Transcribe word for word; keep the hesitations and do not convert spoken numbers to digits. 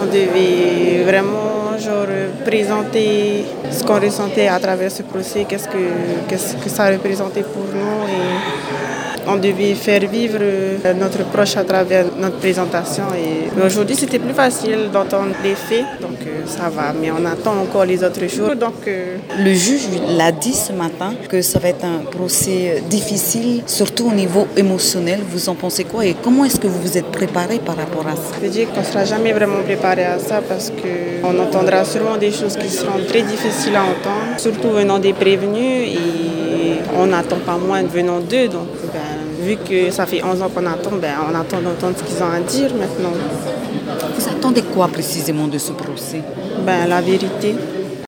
devait vraiment genre, présenter ce qu'on ressentait à travers ce procès, qu'est-ce que, qu'est-ce que ça représentait pour nous. Et on devait faire vivre notre proche à travers notre présentation. Et aujourd'hui, c'était plus facile d'entendre les faits, donc euh, ça va. Mais on attend encore les autres jours. Donc, euh... Le juge l'a dit ce matin que ça va être un procès difficile, surtout au niveau émotionnel. Vous en pensez quoi et comment est-ce que vous vous êtes préparé par rapport à ça? Je veux dire qu'on ne sera jamais vraiment préparé à ça parce qu'on entendra sûrement des choses qui seront très difficiles à entendre, surtout venant des prévenus. Et on n'attend pas moins venant d'eux. Donc, ben, vu que ça fait onze ans qu'on attend, ben, on attend d'entendre ce qu'ils ont à dire maintenant. Vous attendez quoi précisément de ce procès? Ben, la vérité.